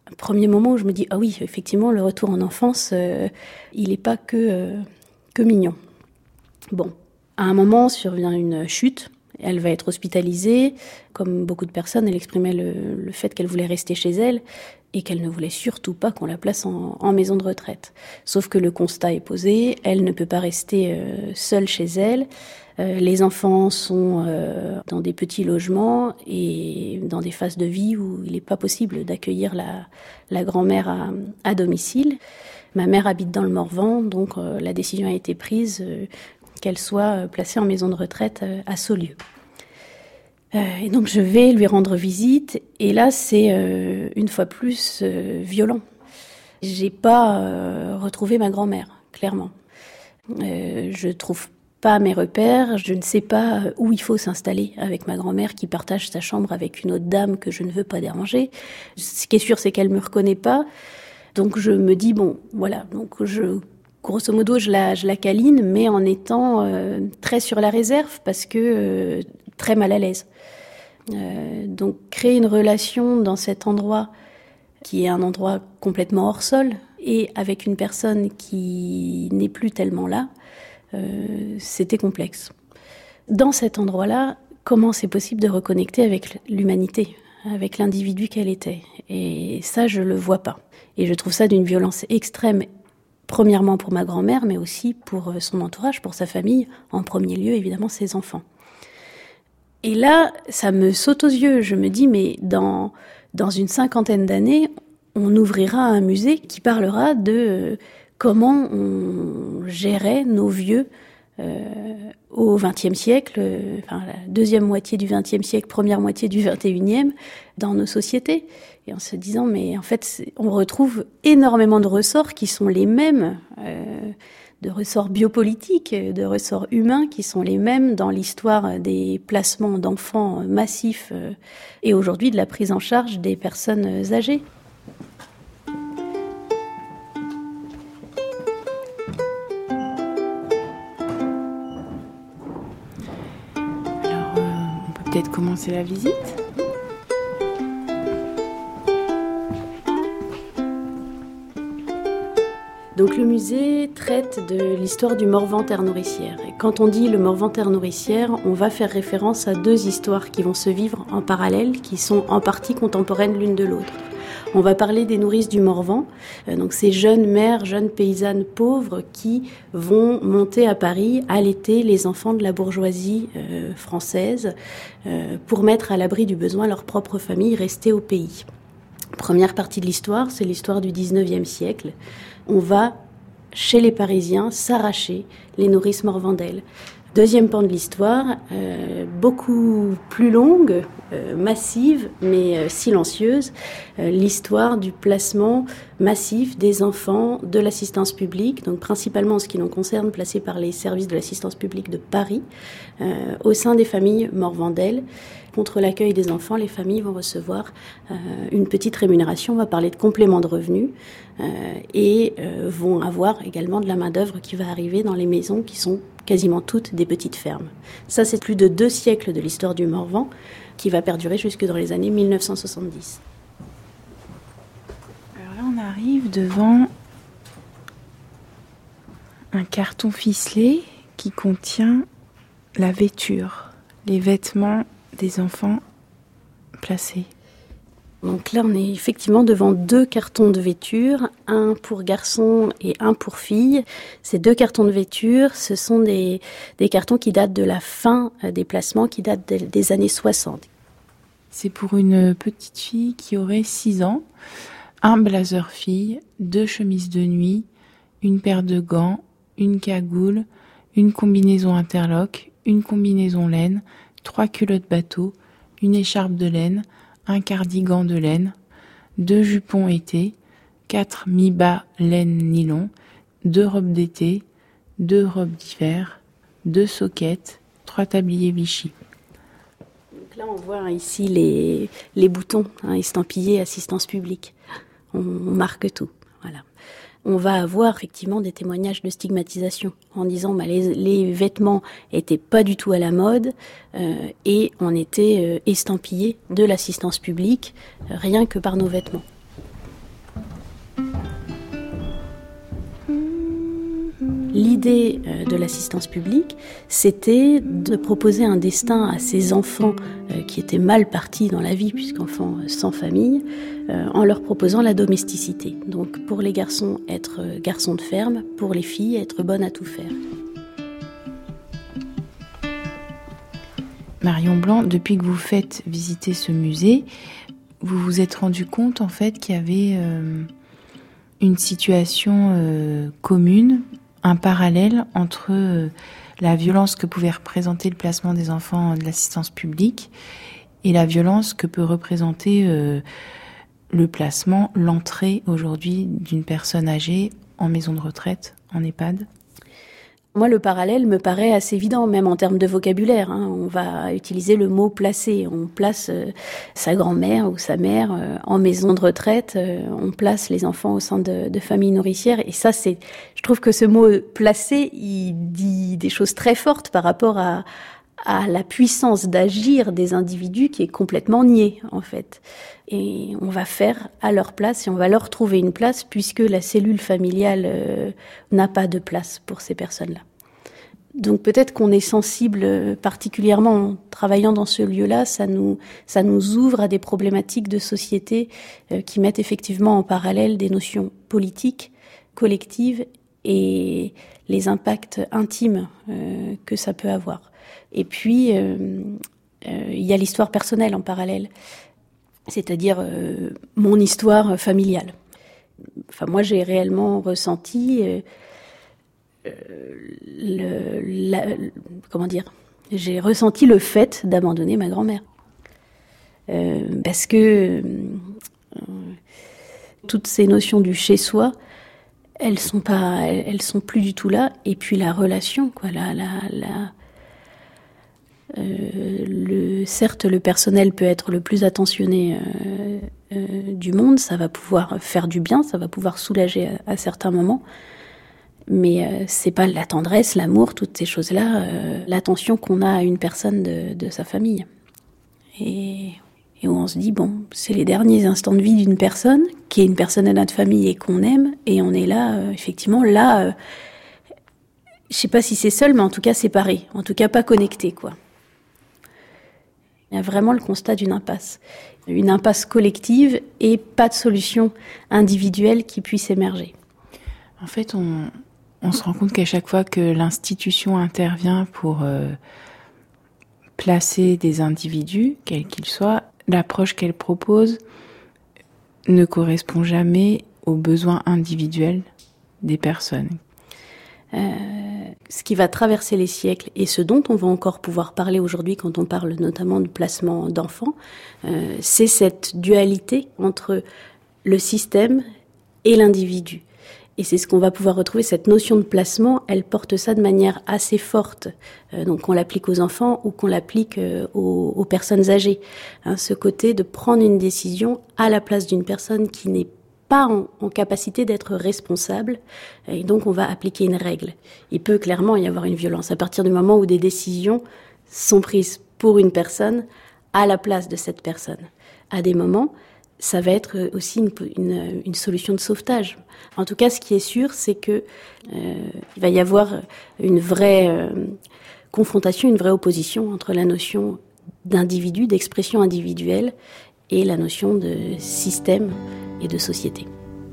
un premier moment où je me dis, ah oui, effectivement, le retour en enfance, il n'est pas que mignon. Bon, à un moment survient une chute. Elle va être hospitalisée. Comme beaucoup de personnes, elle exprimait le fait qu'elle voulait rester chez elle et qu'elle ne voulait surtout pas qu'on la place en maison de retraite. Sauf que le constat est posé, elle ne peut pas rester seule chez elle. Les enfants sont dans des petits logements et dans des phases de vie où il n'est pas possible d'accueillir la grand-mère à domicile. Ma mère habite dans le Morvan, donc la décision a été prise qu'elle soit placée en maison de retraite à Saulieu. Et donc je vais lui rendre visite, et là c'est une fois plus violent. J'ai pas retrouvé ma grand-mère, clairement. Je trouve pas mes repères, je ne sais pas où il faut s'installer avec ma grand-mère qui partage sa chambre avec une autre dame que je ne veux pas déranger. Ce qui est sûr, c'est qu'elle me reconnaît pas. Donc je me dis, bon, voilà, donc grosso modo, je la câline, mais en étant très sur la réserve parce que très mal à l'aise. Donc créer une relation dans cet endroit qui est un endroit complètement hors sol et avec une personne qui n'est plus tellement là, c'était complexe. Dans cet endroit-là, comment c'est possible de reconnecter avec l'humanité, avec l'individu qu'elle était? Et ça, je le vois pas. Et je trouve ça d'une violence extrême, premièrement pour ma grand-mère, mais aussi pour son entourage, pour sa famille, en premier lieu, évidemment, ses enfants. Et là, ça me saute aux yeux. Je me dis, mais dans une 50aine d'années, on ouvrira un musée qui parlera de comment on gérait nos vieux au XXe siècle, enfin la deuxième moitié du XXe siècle, première moitié du XXIe, dans nos sociétés. Et en se disant, mais en fait, on retrouve énormément de ressorts qui sont les mêmes, de ressorts biopolitiques, de ressorts humains qui sont les mêmes dans l'histoire des placements d'enfants massifs et aujourd'hui de la prise en charge des personnes âgées. Alors, on peut peut-être commencer la visite ? Donc le musée traite de l'histoire du Morvan Terre Nourricière. Et quand on dit le Morvan Terre Nourricière, on va faire référence à deux histoires qui vont se vivre en parallèle, qui sont en partie contemporaines l'une de l'autre. On va parler des nourrices du Morvan, donc ces jeunes mères, jeunes paysannes pauvres qui vont monter à Paris, allaiter les enfants de la bourgeoisie française pour mettre à l'abri du besoin leur propre famille restée au pays. Première partie de l'histoire, c'est l'histoire du 19e siècle. On va, chez les Parisiens, s'arracher les nourrices morvandelles. Deuxième pan de l'histoire, beaucoup plus longue, massive, mais silencieuse, l'histoire du placement massif des enfants de l'assistance publique, donc principalement en ce qui nous concerne, placés par les services de l'assistance publique de Paris, au sein des familles morvandelles. Contre l'accueil des enfants, les familles vont recevoir une petite rémunération, on va parler de complément de revenus, et vont avoir également de la main-d'œuvre qui va arriver dans les maisons qui sont quasiment toutes des petites fermes. Ça, c'est plus de 2 siècles de l'histoire du Morvan qui va perdurer jusque dans les années 1970. Alors là, on arrive devant un carton ficelé qui contient la vêture, les vêtements des enfants placés. Donc là, on est effectivement devant 2 cartons de vêture, un pour garçons et un pour filles. Ces 2 cartons de vêture, ce sont des cartons qui datent de la fin des placements, qui datent des années 60. C'est pour une petite fille qui aurait 6 ans, un blazer fille, 2 chemises de nuit, une paire de gants, une cagoule, une combinaison interlock, une combinaison laine, 3 culottes bateau, une écharpe de laine, un cardigan de laine, 2 jupons été, 4 mi-bas laine nylon, 2 robes d'été, 2 robes d'hiver, 2 soquettes, 3 tabliers Vichy. Donc là, on voit ici les boutons estampillés assistance publique. On marque tout. Voilà. On va avoir effectivement des témoignages de stigmatisation en disant les vêtements étaient pas du tout à la mode et on était estampillés de l'assistance publique rien que par nos vêtements. L'idée de l'assistance publique, c'était de proposer un destin à ces enfants qui étaient mal partis dans la vie, puisqu'enfants sans famille, en leur proposant la domesticité. Donc pour les garçons, être garçons de ferme, pour les filles, être bonnes à tout faire. Marion Blanc, depuis que vous faites visiter ce musée, vous vous êtes rendu compte en fait qu'il y avait une situation commune, un parallèle entre la violence que pouvait représenter le placement des enfants de l'assistance publique et la violence que peut représenter le placement, l'entrée aujourd'hui d'une personne âgée en maison de retraite, en EHPAD. Moi, le parallèle me paraît assez évident, même en termes de vocabulaire. On va utiliser le mot « placer ». On place sa grand-mère ou sa mère en maison de retraite. On place les enfants au sein de familles nourricières. Et ça, je trouve que ce mot « placer », il dit des choses très fortes par rapport à la puissance d'agir des individus qui est complètement niée, en fait. Et on va faire à leur place et on va leur trouver une place puisque la cellule familiale n'a pas de place pour ces personnes-là. Donc peut-être qu'on est sensible particulièrement en travaillant dans ce lieu-là, ça nous ouvre à des problématiques de société qui mettent effectivement en parallèle des notions politiques, collectives et les impacts intimes que ça peut avoir. Et puis il y a l'histoire personnelle en parallèle. C'est-à-dire mon histoire familiale. Enfin, moi, j'ai réellement ressenti j'ai ressenti le fait d'abandonner ma grand-mère. Parce que toutes ces notions du chez-soi, elles sont plus du tout là. Et puis la relation, quoi, certes, le personnel peut être le plus attentionné du monde, ça va pouvoir faire du bien, ça va pouvoir soulager à certains moments, mais c'est pas la tendresse, l'amour, toutes ces choses-là, l'attention qu'on a à une personne de sa famille. Et où on se dit, bon, c'est les derniers instants de vie d'une personne, qui est une personne à notre famille et qu'on aime, et on est là, effectivement, là, je sais pas si c'est seul, mais en tout cas séparé, en tout cas pas connecté, quoi. Il y a vraiment le constat d'une impasse collective et pas de solution individuelle qui puisse émerger. En fait, on se rend compte qu'à chaque fois que l'institution intervient pour placer des individus, quels qu'ils soient, l'approche qu'elle propose ne correspond jamais aux besoins individuels des personnes. Ce qui va traverser les siècles et ce dont on va encore pouvoir parler aujourd'hui quand on parle notamment de placement d'enfants, c'est cette dualité entre le système et l'individu. Et c'est ce qu'on va pouvoir retrouver, cette notion de placement, elle porte ça de manière assez forte. Donc qu'on l'applique aux enfants ou qu'on l'applique aux personnes âgées. Ce côté de prendre une décision à la place d'une personne qui n'est pas en capacité d'être responsable, et donc on va appliquer une règle. Il peut clairement y avoir une violence à partir du moment où des décisions sont prises pour une personne à la place de cette personne. À des moments, ça va être aussi une solution de sauvetage. En tout cas, ce qui est sûr, c'est que il va y avoir une vraie confrontation, une vraie opposition entre la notion d'individu, d'expression individuelle, et la notion de système et de société.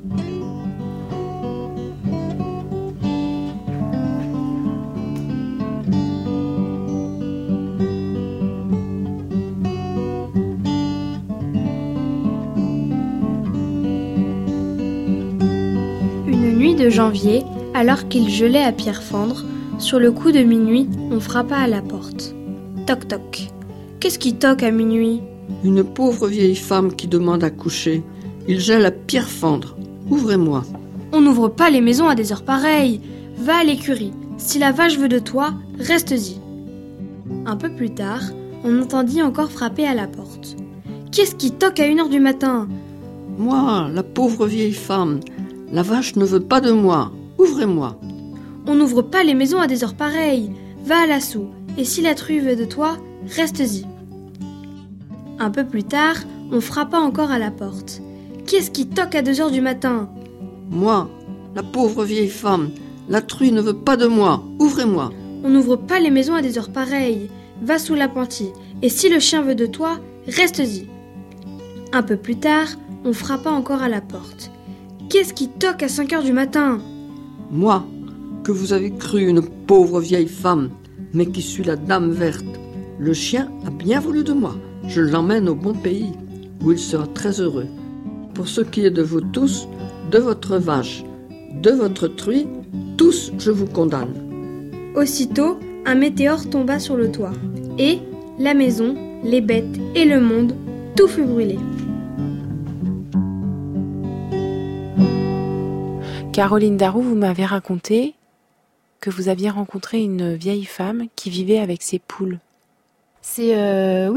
Une nuit de janvier, alors qu'il gelait à Pierrefonds, sur le coup de minuit, on frappa à la porte. Toc toc. Qu'est-ce qui toque à minuit ? Une pauvre vieille femme qui demande à coucher. Il gèle à Pierrefonds. Ouvrez-moi. On n'ouvre pas les maisons à des heures pareilles. Va à l'écurie. Si la vache veut de toi, reste-y. Un peu plus tard, on entendit encore frapper à la porte. Qu'est-ce qui toque à 1h du matin ? Moi, la pauvre vieille femme. La vache ne veut pas de moi. Ouvrez-moi. On n'ouvre pas les maisons à des heures pareilles. Va à l'assaut. Et si la true veut de toi, reste-y. Un peu plus tard, on frappa encore à la porte. Qu'est-ce qui toque à 2h du matin ? Moi, la pauvre vieille femme. La truie ne veut pas de moi. Ouvrez-moi. On n'ouvre pas les maisons à des heures pareilles. Va sous l'appentis. Et si le chien veut de toi, reste-y. Un peu plus tard, on frappa encore à la porte. Qu'est-ce qui toque à 5 heures du matin ? Moi, que vous avez cru une pauvre vieille femme, mais qui suis la dame verte. Le chien a bien voulu de moi. Je l'emmène au bon pays, où il sera très heureux. Pour ce qui est de vous tous, de votre vache, de votre truie, tous je vous condamne. Aussitôt, un météore tomba sur le toit. Et la maison, les bêtes et le monde, tout fut brûlé. Caroline Darroux, vous m'avez raconté que vous aviez rencontré une vieille femme qui vivait avec ses poules. C'était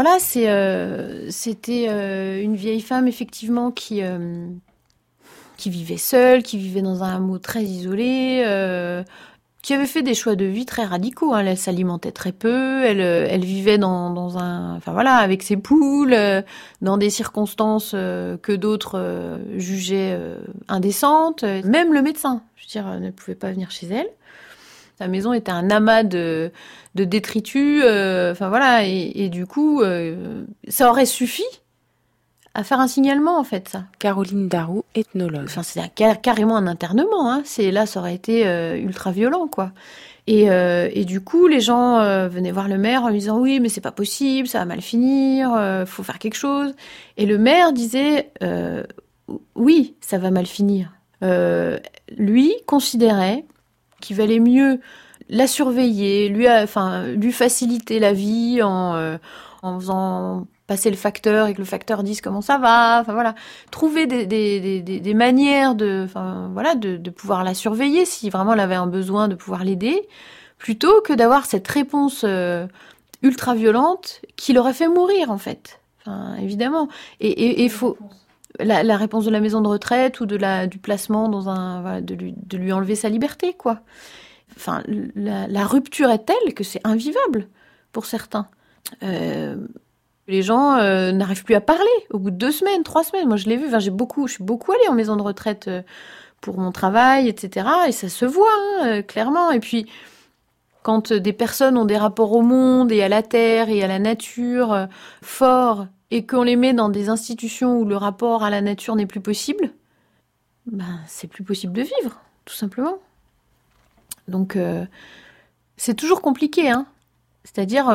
une vieille femme effectivement qui vivait seule, qui vivait dans un hameau très isolé, qui avait fait des choix de vie très radicaux. Hein. Elle s'alimentait très peu, elle vivait avec ses poules, dans des circonstances que d'autres jugeaient indécentes. Même le médecin, ne pouvait pas venir chez elle. Sa maison était un amas de détritus, et du coup, ça aurait suffi à faire un signalement, en fait, ça. Caroline Darroux, ethnologue. C'est carrément un internement, hein. Ça aurait été ultra violent, quoi. Et du coup, les gens venaient voir le maire en lui disant « Oui, mais c'est pas possible, ça va mal finir, faut faire quelque chose. » Et le maire disait « Oui, ça va mal finir. » Lui considérait qu'il valait mieux la surveiller, lui faciliter la vie en faisant passer le facteur et que le facteur dise comment ça va, trouver des manières de pouvoir la surveiller si vraiment elle avait un besoin de pouvoir l'aider, plutôt que d'avoir cette réponse ultra violente qui l'aurait fait mourir en fait. Évidemment. Et faut la réponse de la maison de retraite ou du placement dans de lui enlever sa liberté, quoi. La rupture est telle que c'est invivable pour certains. Les gens n'arrivent plus à parler au bout de 2 semaines, 3 semaines. Moi, je l'ai vu. Je suis beaucoup allée en maison de retraite pour mon travail, etc. Et ça se voit, clairement. Et puis, quand des personnes ont des rapports au monde et à la terre et à la nature forts, et qu'on les met dans des institutions où le rapport à la nature n'est plus possible, c'est plus possible de vivre, tout simplement. Donc, c'est toujours compliqué, hein. C'est-à-dire,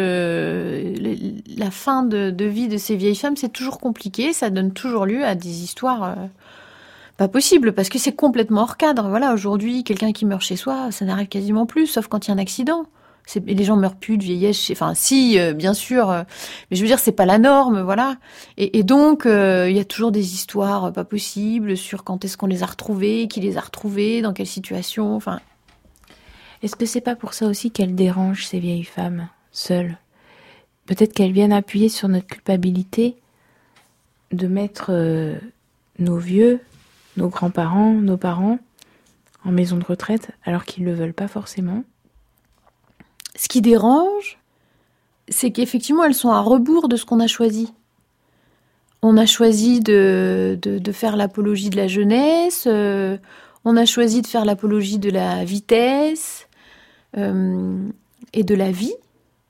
la fin de vie de ces vieilles femmes, c'est toujours compliqué, ça donne toujours lieu à des histoires pas possibles, parce que c'est complètement hors cadre. Voilà, aujourd'hui, quelqu'un qui meurt chez soi, ça n'arrive quasiment plus, sauf quand il y a un accident. Les gens meurent plus de vieillesse, bien sûr, mais je veux dire, c'est pas la norme, voilà. Et donc, il y a toujours des histoires pas possibles sur quand est-ce qu'on les a retrouvés, qui les a retrouvés, dans quelle situation, Est-ce que c'est pas pour ça aussi qu'elles dérangent ces vieilles femmes, seules ? Peut-être qu'elles viennent appuyer sur notre culpabilité de mettre nos vieux, nos grands-parents, nos parents en maison de retraite, alors qu'ils le veulent pas forcément. Ce qui dérange, c'est qu'effectivement, elles sont à rebours de ce qu'on a choisi. On a choisi de faire l'apologie de la jeunesse, on a choisi de faire l'apologie de la vitesse et de la vie.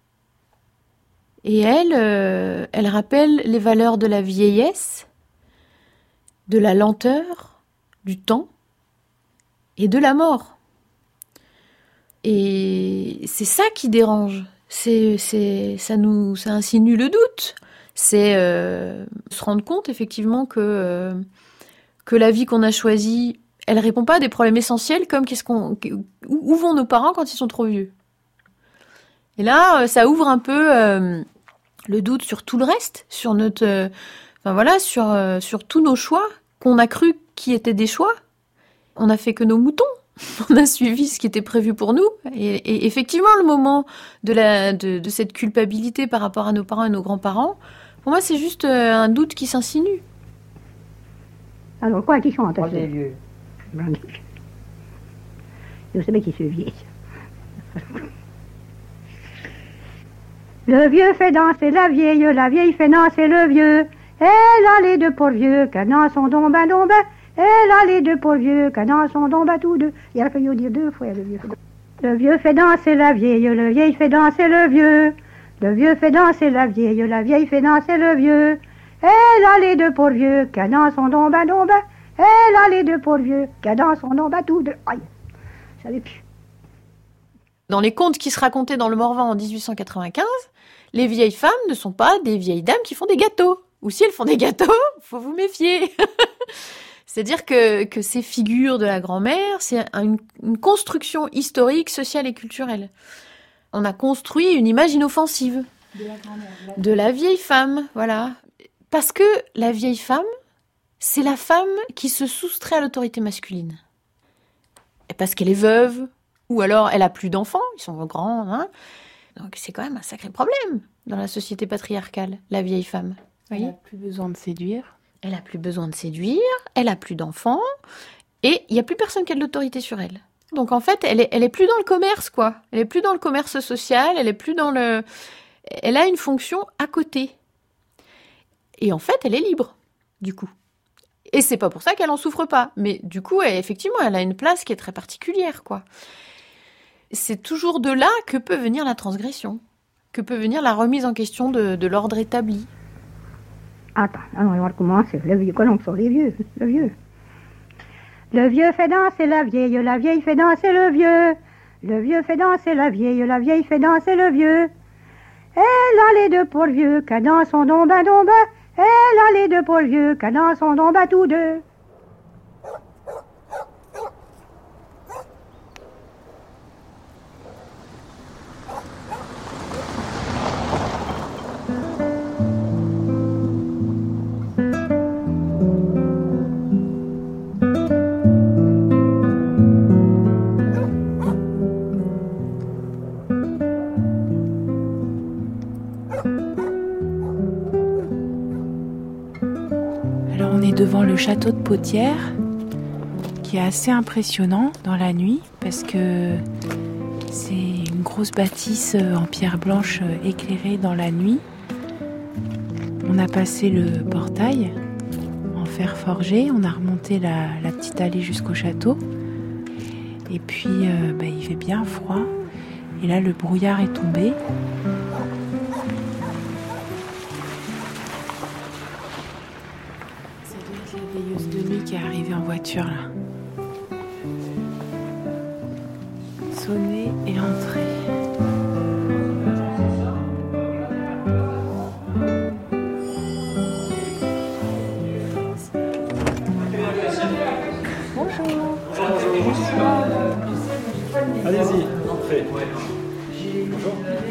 Et elle rappelle les valeurs de la vieillesse, de la lenteur, du temps et de la mort. Et c'est ça qui dérange. Ça insinue le doute. C'est se rendre compte effectivement que la vie qu'on a choisie, elle répond pas à des problèmes essentiels comme où vont nos parents quand ils sont trop vieux. Et là, ça ouvre un peu le doute sur tout le reste, sur notre, sur tous nos choix qu'on a cru qui étaient des choix. On a fait que nos moutons. On a suivi ce qui était prévu pour nous. Et effectivement, le moment de cette culpabilité par rapport à nos parents et nos grands-parents, pour moi, c'est juste un doute qui s'insinue. Alors, quoi qui chante? Les vieux. Je sais bien qui se vieille. Le vieux fait danser la vieille fait danser le vieux. Elle a les deux pour vieux, qu'un an son dombe, Et là, les deux pauvres vieux canards sont donc tous deux. Il a fallu dire deux fois, le vieux. Le vieux fait danser la vieille, le vieil fait danser le vieux. Le vieux fait danser la vieille fait danser le vieux. Et là, les deux pauvres vieux canards sont donc Et là, les deux pauvres vieux canards sont donc tous deux. Aïe, je savais plus. Dans les contes qui se racontaient dans le Morvan en 1895, les vieilles femmes ne sont pas des vieilles dames qui font des gâteaux. Ou si elles font des gâteaux, faut vous méfier. C'est-à-dire que ces figures de la grand-mère, c'est une construction historique, sociale et culturelle. On a construit une image inoffensive De la grand-mère. de la vieille femme, voilà. Parce que la vieille femme, c'est la femme qui se soustrait à l'autorité masculine. Et parce qu'elle est veuve, ou alors elle a plus d'enfants, ils sont grands, hein. Donc c'est quand même un sacré problème dans la société patriarcale, la vieille femme. Elle n'a plus besoin de séduire. Elle a plus besoin de séduire, elle a plus d'enfants, et il n'y a plus personne qui a de l'autorité sur elle. Donc en fait, elle est plus dans le commerce, quoi. Elle est plus dans le commerce social, elle est plus dans le... Elle a une fonction à côté. Et en fait, elle est libre, du coup. Et c'est pas pour ça qu'elle en souffre pas. Mais du coup, effectivement, elle a une place qui est très particulière, quoi. C'est toujours de là que peut venir la transgression, que peut venir la remise en question de l'ordre établi. Attends, on va recommencer. Le vieux colombe sur les vieux, le vieux. Le vieux fait danser la vieille fait danser le vieux. Le vieux fait danser la vieille fait danser le vieux. Et là les deux pauvres vieux canards sont donc Et là les deux pauvres vieux canards sont donc tous deux. Devant le château de Potières, qui est assez impressionnant dans la nuit, parce que c'est une grosse bâtisse en pierre blanche éclairée dans la nuit. On a passé le portail en fer forgé, on a remonté la petite allée jusqu'au château, et puis il fait bien froid, et là le brouillard est tombé. Qui est arrivée en voiture là. Sonner et entrer. Bonjour. Allez-y, entrez. Bonjour.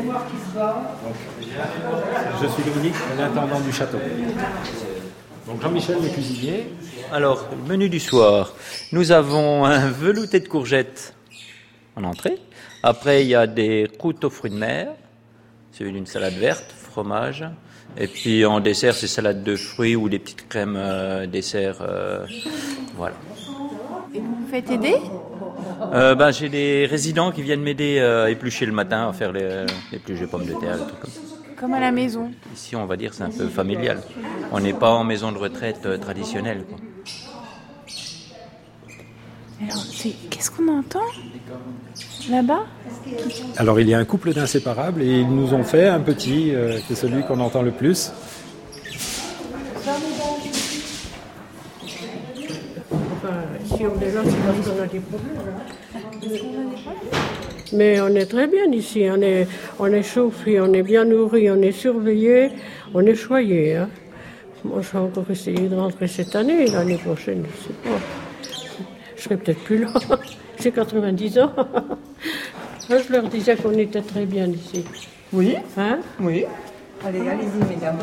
Je suis Dominique, l'intendant du château. Donc Jean-Michel, le cuisinier. Alors, menu du soir. Nous avons un velouté de courgettes en entrée. Après, il y a des croûtes aux fruits de mer. C'est une salade verte, fromage. Et puis en dessert, c'est salade de fruits ou des petites crèmes dessert. Voilà. Et vous me faites aider ? J'ai des résidents qui viennent m'aider à éplucher le matin, à faire les épluches de pommes de terre, des trucs comme ça. Comme à la maison. Ici, on va dire, c'est un peu familial. On n'est pas en maison de retraite traditionnelle, quoi. Alors, qu'est-ce qu'on entend là-bas ? Alors, il y a un couple d'inséparables et ils nous ont fait un petit, c'est celui qu'on entend le plus. Si on est là, c'est parce qu'on a des problèmes. Mais on est très bien ici, on est chauffé, on est bien nourri, on est surveillé, on est choyé. Hein. Moi, je vais encore essayer de rentrer cette année, l'année prochaine, je ne sais pas. Je serai peut-être plus là. J'ai 90 ans. Je leur disais qu'on était très bien ici. Oui. Hein? Oui. Allez-y, mesdames.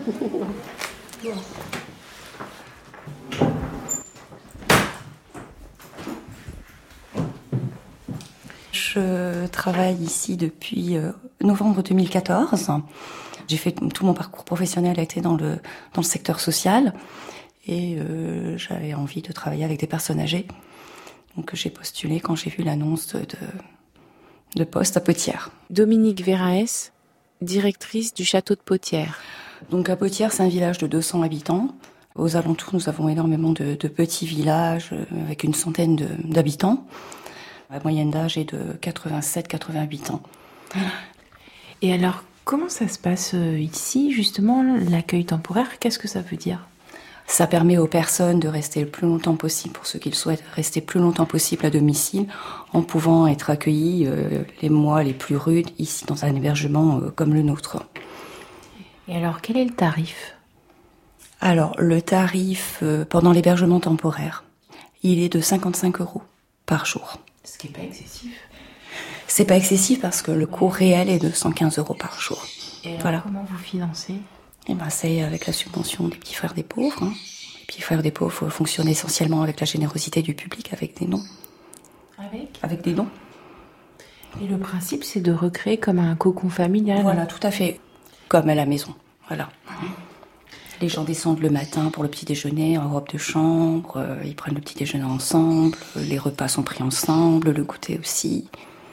Je travaille ici depuis novembre 2014. J'ai fait tout mon parcours professionnel a été dans le secteur social et j'avais envie de travailler avec des personnes âgées. Donc j'ai postulé quand j'ai vu l'annonce de poste à Potières. Dominique Véraès, directrice du château de Potières. Donc à Potières, c'est un village de 200 habitants. Aux alentours, nous avons énormément de petits villages avec une centaine d'habitants. La moyenne d'âge est de 87-88 ans. Et alors, comment ça se passe ici, justement, l'accueil temporaire? Qu'est-ce que ça veut dire? Ça permet aux personnes de rester le plus longtemps possible, pour ceux qui le souhaitent, rester le plus longtemps possible à domicile, en pouvant être accueillis les mois les plus rudes, ici, dans un hébergement comme le nôtre. Et alors, quel est le tarif? Alors, le tarif pendant l'hébergement temporaire, il est de 55 € par jour. Ce qui n'est pas excessif. C'est pas excessif parce que le coût réel est de 115 € par jour. Et alors, voilà. Comment vous financez? C'est avec la subvention des Petits Frères des Pauvres. Les Petits Frères des Pauvres fonctionnent essentiellement avec la générosité du public, avec des dons. Avec des dons. Et le principe, c'est de recréer comme un cocon familial. Voilà, tout à fait. Comme à la maison. Voilà. Les gens descendent le matin pour le petit déjeuner en robe de chambre, ils prennent le petit déjeuner ensemble, les repas sont pris ensemble, le goûter aussi.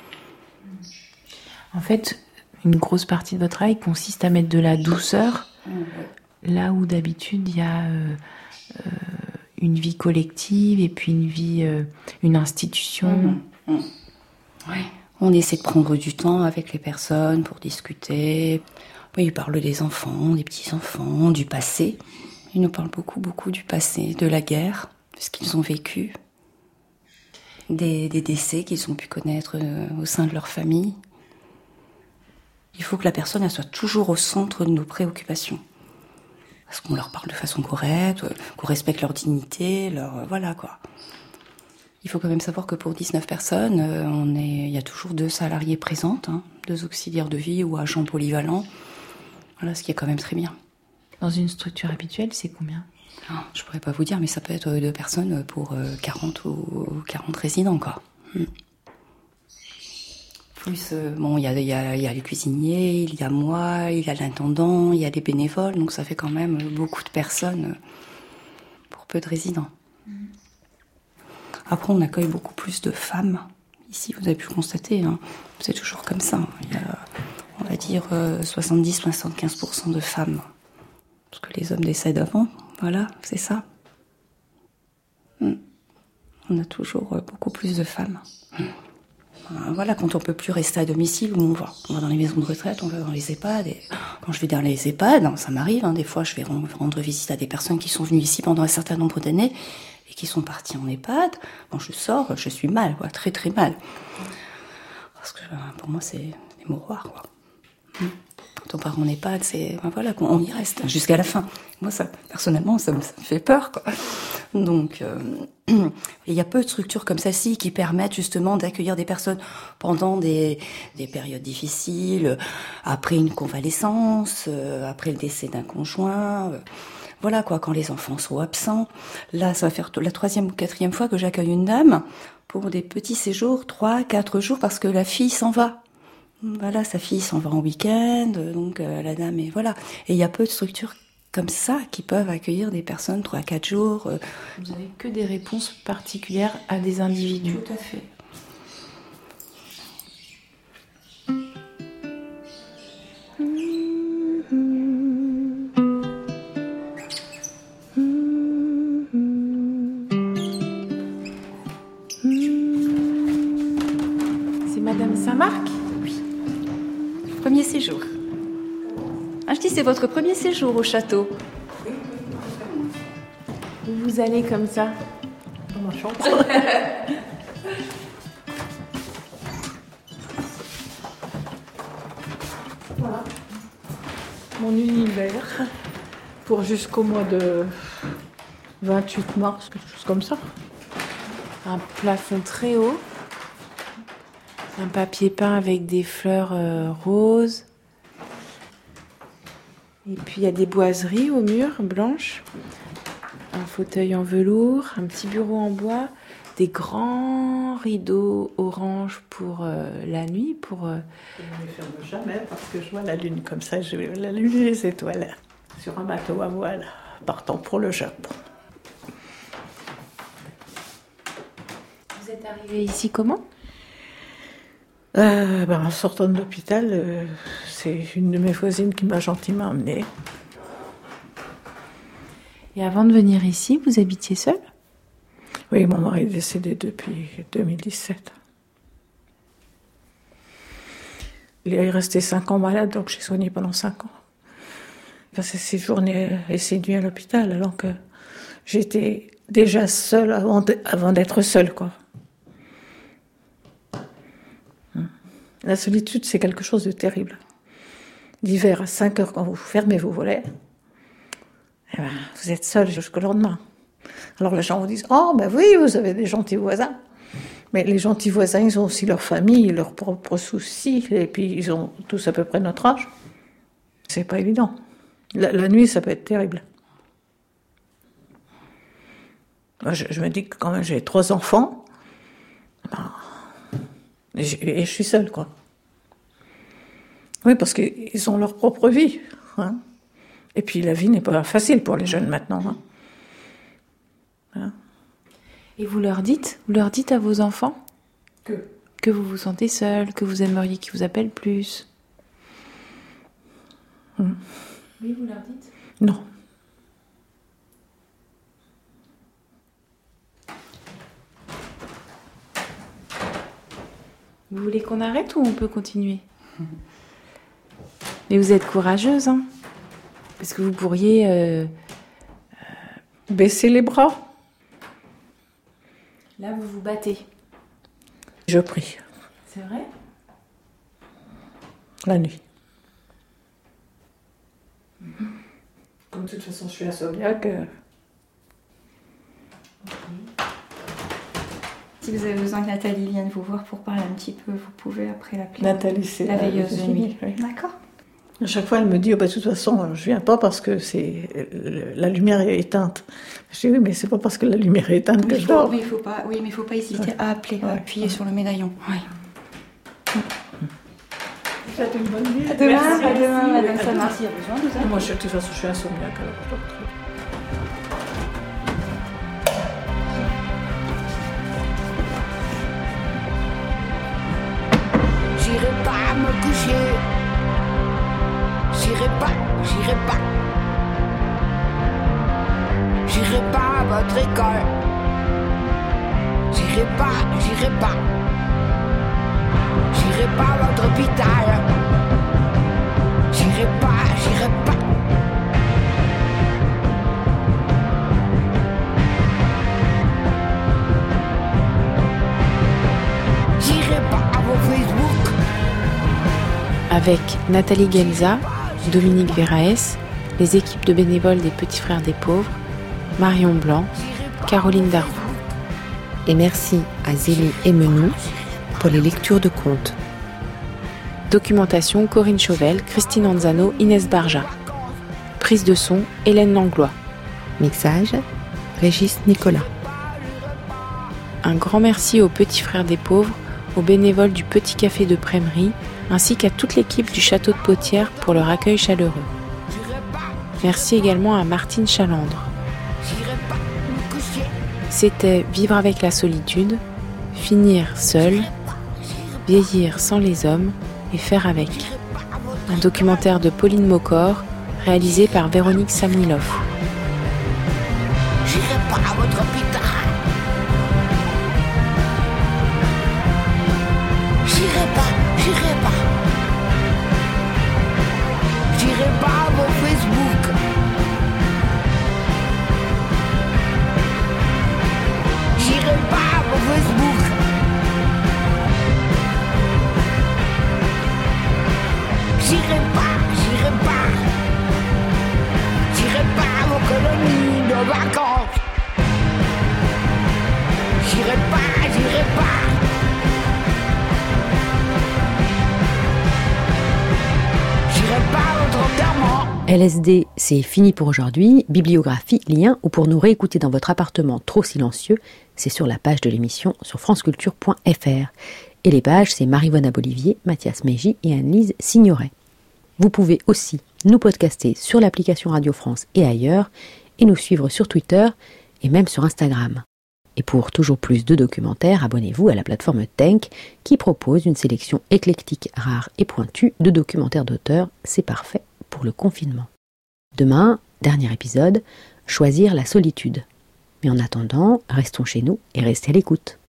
En fait, une grosse partie de votre travail consiste à mettre de la douceur là où d'habitude il y a une vie collective et puis une institution. Ouais. On essaie de prendre du temps avec les personnes pour discuter. Oui, ils parlent des enfants, des petits-enfants, du passé. Ils nous parlent beaucoup du passé, de la guerre, de ce qu'ils ont vécu, des décès qu'ils ont pu connaître au sein de leur famille. Il faut que la personne elle soit toujours au centre de nos préoccupations. Parce qu'on leur parle de façon correcte, qu'on respecte leur dignité, voilà quoi. Il faut quand même savoir que pour 19 personnes, il y a toujours 2 salariés présentes, 2 auxiliaires de vie ou agents polyvalents. Voilà, ce qui est quand même très bien. Dans une structure habituelle, c'est combien? Je pourrais pas vous dire, mais ça peut être 2 personnes pour 40 ou 40 résidents, quoi. Plus, il y a les cuisiniers, il y a moi, il y a l'intendant, il y a les bénévoles, donc ça fait quand même beaucoup de personnes pour peu de résidents. Après, on accueille beaucoup plus de femmes. Ici, vous avez pu le constater, c'est toujours comme ça. Il y a, on va dire, 70-75% de femmes. Parce que les hommes décèdent avant, voilà, c'est ça. On a toujours beaucoup plus de femmes. Voilà, quand on peut plus rester à domicile, où on va dans les maisons de retraite, on va dans les EHPAD. Et quand je vais dans les EHPAD, ça m'arrive, des fois je vais rendre visite à des personnes qui sont venues ici pendant un certain nombre d'années et qui sont parties en EHPAD. Quand je sors, je suis mal, quoi, très très mal. Parce que pour moi, c'est des mouroirs, quoi. Quand on part en EHPAD, voilà, on y reste jusqu'à la fin. Moi, personnellement, ça me fait peur, quoi. Donc, il y a peu de structures comme celle-ci qui permettent justement d'accueillir des personnes pendant des périodes difficiles, après une convalescence, après le décès d'un conjoint. Voilà, quoi, quand les enfants sont absents. Là, ça va faire la 3e ou 4e fois que j'accueille une dame pour des petits séjours, 3-4 jours, parce que la fille s'en va. Voilà, sa fille s'en va en week-end, donc la dame est... Voilà. Et il y a peu de structures comme ça qui peuvent accueillir des personnes 3-4 jours. Vous n'avez que des réponses particulières à des individus. Tout à fait. C'est Madame Saint-Marc ? Premier séjour. Je dis, c'est votre premier séjour au château. Vous allez comme ça dans ma chambre. Voilà. Mon univers pour jusqu'au mois de 28 mars, quelque chose comme ça. Un plafond très haut. Un papier peint avec des fleurs roses. Et puis il y a des boiseries au mur, blanches. Un fauteuil en velours, un petit bureau en bois, des grands rideaux orange pour la nuit. Je ne les ferme jamais parce que je vois la lune comme ça, je vois la lune et les étoiles sur un bateau à voile partant pour le Japon. Vous êtes arrivée ici comment ? En sortant de l'hôpital, c'est une de mes voisines qui m'a gentiment emmenée. Et avant de venir ici, vous habitiez seul ? Oui, mon mari est décédé depuis 2017. Il est resté 5 ans malade, donc j'ai soigné pendant 5 ans. Il passait ses journées et ses nuits à l'hôpital, alors que j'étais déjà seule avant d'être seule, quoi. La solitude, c'est quelque chose de terrible. L'hiver, à 5 heures, quand vous fermez vos volets, eh ben, vous êtes seul jusqu'au lendemain. Alors les gens vous disent « Oh, ben oui, vous avez des gentils voisins ». Mais les gentils voisins, ils ont aussi leur famille, leurs propres soucis, et puis ils ont tous à peu près notre âge. C'est pas évident. La nuit, ça peut être terrible. Moi, je me dis que quand même j'ai 3 enfants, et je suis seule, quoi. Oui, parce qu'ils ont leur propre vie. Hein. Et puis la vie n'est pas facile pour les jeunes maintenant. Hein. Hein. Et vous leur dites à vos enfants que vous vous sentez seul, que vous aimeriez qu'ils vous appellent plus. Oui, vous leur dites ? Non. Vous voulez qu'on arrête ou on peut continuer ? Mais vous êtes courageuse, hein ? Parce que vous pourriez... baisser les bras. Là, vous vous battez. Je prie. C'est vrai ? La nuit. Comme de toute façon, je suis insomniaque. Si vous avez besoin que Nathalie vienne vous voir pour parler un petit peu, vous pouvez après l'appeler. Nathalie, c'est la veilleuse de nuit. Oui. D'accord. À chaque fois, elle me dit, de toute façon, je viens pas parce que la lumière est éteinte. Je dis, oui, mais c'est pas parce que la lumière est éteinte que je dors. Mais il faut pas hésiter à appeler, à appuyer sur le médaillon. Oui. Vous faites une bonne nuit. À demain, madame Samar, s'il y a besoin, vous avez. Moi, de toute façon, je suis insomniaque, alors je dors très bien. J'irai pas me coucher. J'irai pas. J'irai pas à votre école. J'irai pas. J'irai pas à votre hôpital. J'irai pas. J'irai pas à vos Facebook. Avec Nathalie Guelza, Dominique Véraès, les équipes de bénévoles des Petits Frères des Pauvres, Marion Blanc, Caroline Darroux. Et merci à Zélie Emenou pour les lectures de contes. Documentation Corinne Chauvel, Christine Anzano, Inès Barja. Prise de son Hélène Langlois. Mixage Régis Nicolas. Un grand merci aux Petits Frères des Pauvres, aux bénévoles du Petit Café de Prémery, ainsi qu'à toute l'équipe du Château de Potières pour leur accueil chaleureux. Merci également à Martine Chalandre. C'était Vivre avec la solitude, finir seul, vieillir sans les hommes et faire avec. Un documentaire de Pauline Mocor, réalisé par Véronique Samuilov. J'irai pas à votre hôpital. J'irai pas. J'irai pas à vos Facebook. J'irai pas à vos Facebook. J'irai pas. J'irai pas à vos colonies de vacances. J'irai pas. LSD, c'est fini pour aujourd'hui. Bibliographie, lien ou pour nous réécouter dans votre appartement trop silencieux, c'est sur la page de l'émission sur franceculture.fr. Et les pages, c'est Marie-Vonne Bolivier, Mathias Mégy et Anne-Lise Signoret. Vous pouvez aussi nous podcaster sur l'application Radio France et ailleurs, et nous suivre sur Twitter et même sur Instagram. Et pour toujours plus de documentaires, abonnez-vous à la plateforme Tenk qui propose une sélection éclectique, rare et pointue de documentaires d'auteurs. C'est parfait pour le confinement. Demain, dernier épisode, choisir la solitude. Mais en attendant, restons chez nous et restez à l'écoute.